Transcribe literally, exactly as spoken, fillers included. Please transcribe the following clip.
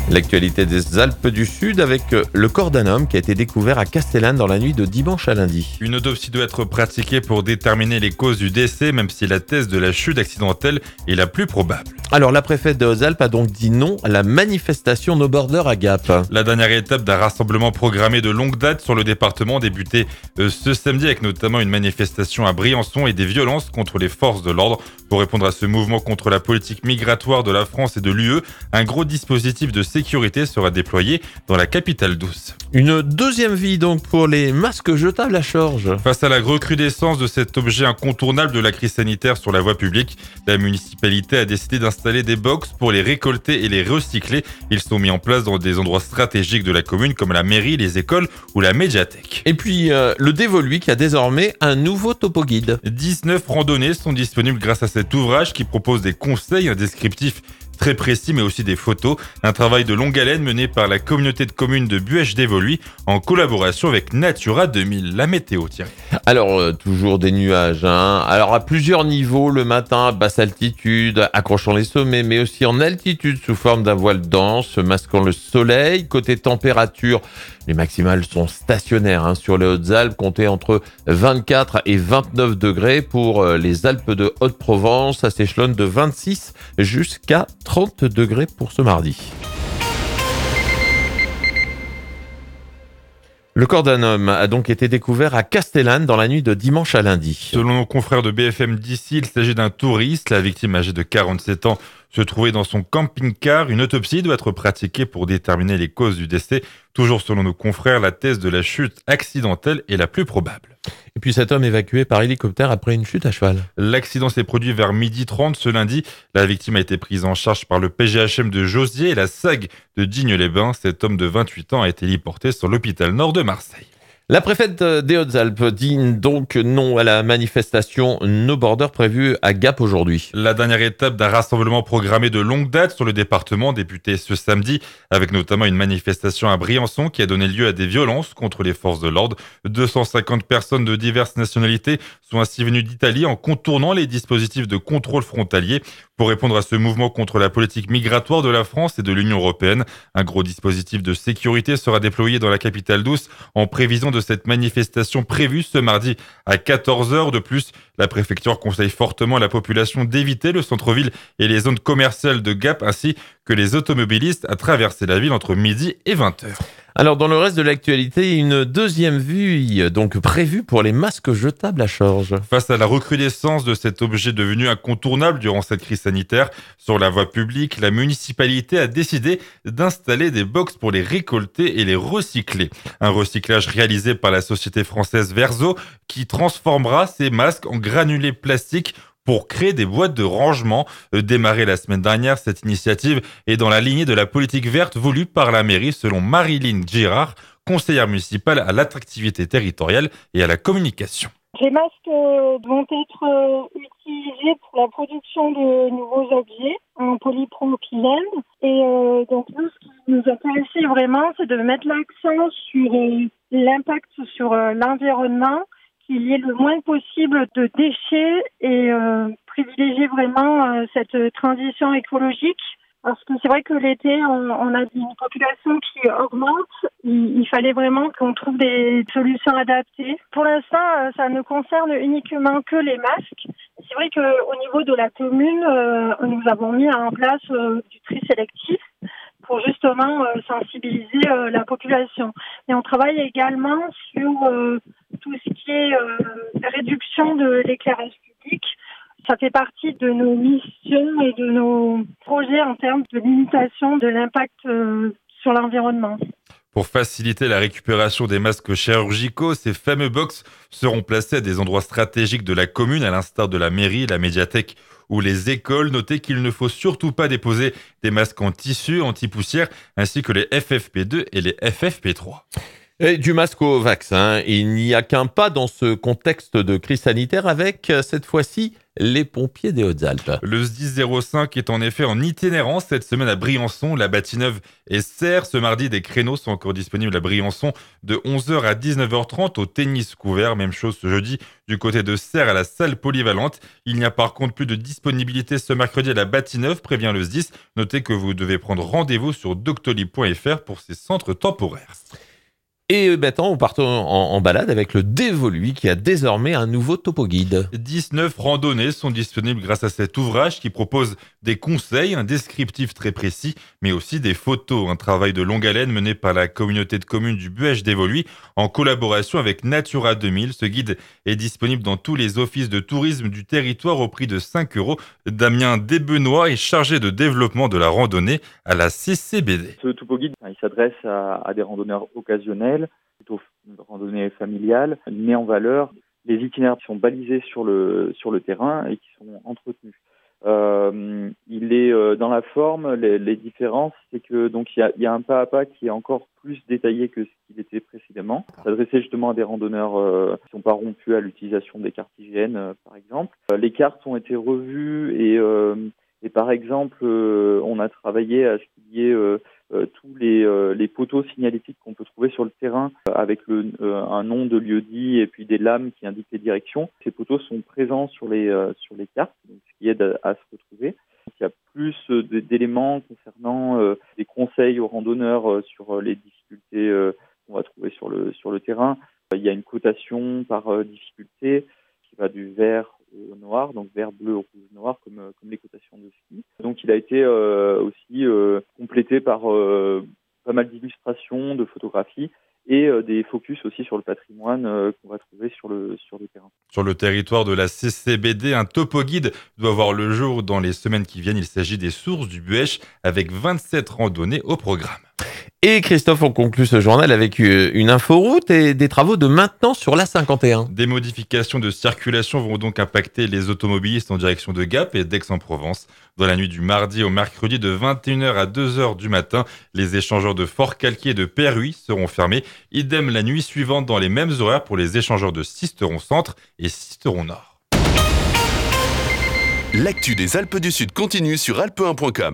L'actualité des Alpes du Sud avec le corps d'un homme qui a été découvert à Castellane dans la nuit de dimanche à lundi. Une autopsie doit être pratiquée pour déterminer les causes du décès, même si la thèse de la chute accidentelle est la plus probable. Alors la préfète des Hautes-Alpes a donc dit non à la manifestation No Border à Gap. La dernière étape d'un rassemblement programmé de longue date sur le département débutait euh, ce samedi avec notamment une manifestation à Briançon et des violences contre les forces de l'ordre. Pour répondre à ce mouvement contre la politique migratoire de la France et de l'U E, un gros dispositif de sécurité sera déployé dans la capitale douce. Une deuxième vie donc pour les masques jetables à charge. Face à la recrudescence de cet objet incontournable de la crise sanitaire sur la voie publique, la municipalité a décidé d'installer des box pour les récolter et les recycler. Ils sont mis en place dans des endroits stratégiques de la commune comme la mairie, les écoles ou la médiathèque. Et puis euh, le Dévoluy qui a désormais un nouveau topo guide. dix-neuf randonnées sont disponibles grâce à cet ouvrage qui propose des conseils, un descriptif très précis mais aussi des photos. Un travail de longue haleine mené par la communauté de communes de Buèche-Dévoluy en collaboration avec Natura deux mille. La météo, Thierry. Alors euh, toujours des nuages, hein. Alors à plusieurs niveaux le matin, à basse altitude, accrochant les sommets, mais aussi en altitude sous forme d'un voile dense, masquant le soleil. Côté température, les maximales sont stationnaires hein, sur les Hautes-Alpes, comptées entre vingt-quatre et vingt-neuf degrés. Pour euh, les Alpes de Haute-Provence, ça s'échelonne de vingt-six jusqu'à trente degrés pour ce mardi. Le corps d'un homme a donc été découvert à Castellane dans la nuit de dimanche à lundi. Selon nos confrères de B F M d'ici, il s'agit d'un touriste. La victime âgée de quarante-sept ans se trouvait dans son camping-car. Une autopsie doit être pratiquée pour déterminer les causes du décès. Toujours selon nos confrères, la thèse de la chute accidentelle est la plus probable. Et puis cet homme évacué par hélicoptère après une chute à cheval. L'accident s'est produit vers midi trente ce lundi. La victime a été prise en charge par le P G H M de Josier et la S A G de Digne-les-Bains. Cet homme de vingt-huit ans a été héliporté sur l'hôpital Nord de Marseille. La préfète des Hautes-Alpes dit donc non à la manifestation No Border prévue à Gap aujourd'hui. La dernière étape d'un rassemblement programmé de longue date sur le département débutait ce samedi avec notamment une manifestation à Briançon qui a donné lieu à des violences contre les forces de l'ordre. deux cent cinquante personnes de diverses nationalités sont ainsi venues d'Italie en contournant les dispositifs de contrôle frontalier. Pour répondre à ce mouvement contre la politique migratoire de la France et de l'Union européenne, un gros dispositif de sécurité sera déployé dans la capitale douce en prévision de cette manifestation prévue ce mardi à quatorze heures. De plus, la préfecture conseille fortement à la population d'éviter le centre-ville et les zones commerciales de Gap ainsi que les automobilistes à traverser la ville entre midi et vingt heures. Alors dans le reste de l'actualité, une deuxième vue donc prévue pour les masques jetables à charge. Face à la recrudescence de cet objet devenu incontournable durant cette crise sanitaire sur la voie publique, la municipalité a décidé d'installer des box pour les récolter et les recycler. Un recyclage réalisé par la société française Verso qui transformera ces masques en granulés plastiques pour créer des boîtes de rangement. Euh, démarrée la semaine dernière, cette initiative est dans la lignée de la politique verte voulue par la mairie, selon Marilyn Girard, conseillère municipale à l'attractivité territoriale et à la communication. Les masques euh, vont être euh, utilisés pour la production de nouveaux objets en polypropylène. Et euh, donc nous, ce qui nous intéressait vraiment, c'est de mettre l'accent sur euh, l'impact sur euh, l'environnement, qu'il y ait le moins possible de déchets et euh, privilégier vraiment euh, cette transition écologique. Parce que c'est vrai que l'été, on, on a une population qui augmente. Il, il fallait vraiment qu'on trouve des solutions adaptées. Pour l'instant, euh, ça ne concerne uniquement que les masques. C'est vrai qu'au niveau de la commune, euh, nous avons mis en place euh, du tri sélectif pour justement euh, sensibiliser euh, la population. Et on travaille également sur euh, tout ce qui est euh, réduction de l'éclairage public. Ça fait partie de nos missions et de nos projets en termes de limitation de l'impact euh, sur l'environnement. Pour faciliter la récupération des masques chirurgicaux, ces fameux box seront placés à des endroits stratégiques de la commune, à l'instar de la mairie, la médiathèque ou les écoles. Notez qu'il ne faut surtout pas déposer des masques en tissu, anti-poussière, ainsi que les F F P deux et les F F P trois. Et du masque au vaccin, il n'y a qu'un pas dans ce contexte de crise sanitaire avec, cette fois-ci, les pompiers des Hautes-Alpes. Le S dix zéro cinq est en effet en itinérance cette semaine à Briançon, la Batigneuve et Serres. Ce mardi, des créneaux sont encore disponibles à Briançon de onze heures à dix-neuf heures trente au tennis couvert. Même chose ce jeudi du côté de Serres à la salle polyvalente. Il n'y a par contre plus de disponibilité ce mercredi à la Batigneuve, prévient le S dix. Notez que vous devez prendre rendez-vous sur doctolib point f r pour ces centres temporaires. Et maintenant, on part en, en balade avec le Dévoluy qui a désormais un nouveau topo guide. dix-neuf randonnées sont disponibles grâce à cet ouvrage qui propose des conseils, un descriptif très précis, mais aussi des photos. Un travail de longue haleine mené par la communauté de communes du Buëch Dévoluy en collaboration avec Natura deux mille. Ce guide est disponible dans tous les offices de tourisme du territoire au prix de cinq euros. Damien Desbenoît est chargé de développement de la randonnée à la C C B D. Ce topo guide, il s'adresse à, à des randonneurs occasionnels, plutôt une randonnée familiale. Il met en valeur les itinéraires qui sont balisés sur le, sur le terrain et qui sont entretenus. Euh, il est euh, dans la forme, les, les différences, c'est que donc il y a, il y a un pas à pas qui est encore plus détaillé que ce qu'il était précédemment. S'adressait justement à des randonneurs euh, qui ne sont pas rompus à l'utilisation des cartes hygiène, euh, par exemple. Euh, les cartes ont été revues et, euh, et par exemple, euh, on a travaillé à ce qu'il y ait euh, Euh, tous les, euh, les poteaux signalétiques qu'on peut trouver sur le terrain euh, avec le, euh, un nom de lieu-dit et puis des lames qui indiquent les directions. Ces poteaux sont présents sur les, euh, sur les cartes, donc ce qui aide à, à se retrouver. Donc, il y a plus euh, d'éléments concernant euh, des conseils aux randonneurs euh, sur euh, les difficultés euh, qu'on va trouver sur le, sur le terrain. Euh, il y a une cotation par euh, difficulté qui va du vert au noir, donc vert, bleu, rouge, noir, comme, comme les cotations de ski. Donc il a été euh, aussi euh, complété par euh, pas mal d'illustrations, de photographies et euh, des focus aussi sur le patrimoine euh, qu'on va trouver sur le, sur le terrain. Sur le territoire de la C C B D, un topo guide doit voir le jour dans les semaines qui viennent. Il s'agit des sources du Buëch avec vingt-sept randonnées au programme. Et Christophe, on conclut ce journal avec une inforoute et des travaux de maintenance sur l'A cinquante et un. Des modifications de circulation vont donc impacter les automobilistes en direction de Gap et d'Aix-en-Provence. Dans la nuit du mardi au mercredi de vingt et une heures à deux heures du matin, les échangeurs de Fort-Calquier et de Perruy seront fermés. Idem la nuit suivante dans les mêmes horaires pour les échangeurs de Sisteron-Centre et Sisteron-Nord. L'actu des Alpes du Sud continue sur alpe un point com.